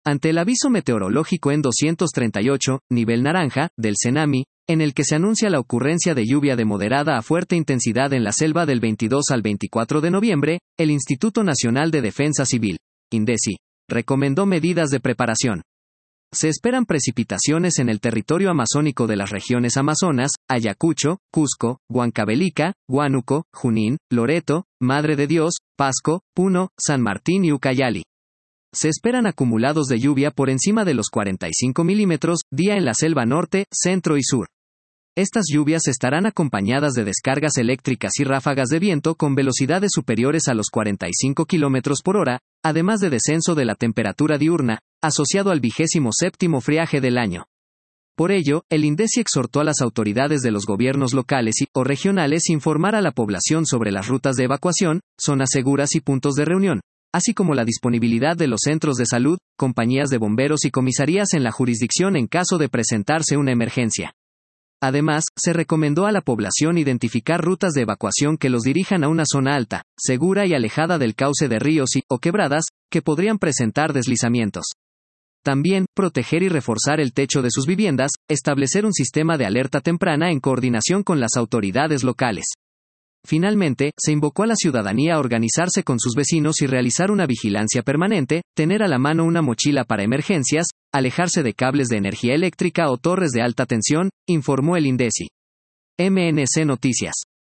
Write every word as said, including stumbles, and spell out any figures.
Ante el aviso meteorológico en doscientos treinta y ocho, nivel naranja, del CENAMI, en el que se anuncia la ocurrencia de lluvia de moderada a fuerte intensidad en la selva del veintidós al veinticuatro de noviembre, el Instituto Nacional de Defensa Civil, INDECI, recomendó medidas de preparación. Se esperan precipitaciones en el territorio amazónico de las regiones Amazonas, Ayacucho, Cusco, Huancavelica, Huánuco, Junín, Loreto, Madre de Dios, Pasco, Puno, San Martín y Ucayali. Se esperan acumulados de lluvia por encima de los cuarenta y cinco milímetros, día en la selva norte, centro y sur. Estas lluvias estarán acompañadas de descargas eléctricas y ráfagas de viento con velocidades superiores a los cuarenta y cinco kilómetros por hora, además de descenso de la temperatura diurna, asociado al vigésimo séptimo friaje del año. Por ello, el INDECI exhortó a las autoridades de los gobiernos locales y, o regionales informar a la población sobre las rutas de evacuación, zonas seguras y puntos de reunión, así como la disponibilidad de los centros de salud, compañías de bomberos y comisarías en la jurisdicción en caso de presentarse una emergencia. Además, se recomendó a la población identificar rutas de evacuación que los dirijan a una zona alta, segura y alejada del cauce de ríos y, o quebradas, que podrían presentar deslizamientos. También, proteger y reforzar el techo de sus viviendas, establecer un sistema de alerta temprana en coordinación con las autoridades locales. Finalmente, se invocó a la ciudadanía a organizarse con sus vecinos y realizar una vigilancia permanente, tener a la mano una mochila para emergencias, alejarse de cables de energía eléctrica o torres de alta tensión, informó el INDECI. M N C Noticias.